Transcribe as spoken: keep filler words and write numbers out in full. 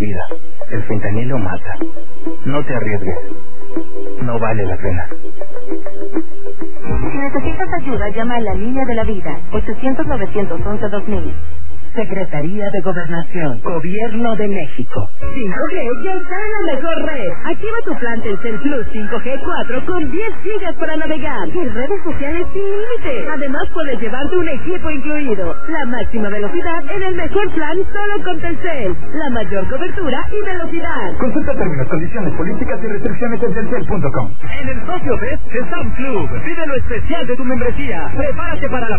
vida. El fentanilo mata. No te arriesgues. No vale la pena. Si necesitas ayuda, llama a la línea de la vida. ochocientos, novecientos once, dos mil. Secretaría de Gobernación, Gobierno de México. cinco G ya está en la mejor red. Activa tu plan Telcel Plus cinco G cuatro con diez gigas para navegar y redes sociales sin límite. Además puedes llevarte un equipo incluido. La máxima velocidad en el mejor plan solo con Telcel. La mayor cobertura y velocidad. Consulta términos, condiciones, políticas y restricciones en telcel punto com. En el Socio Fest de Sam Club, pide lo especial de tu membresía. Prepárate para la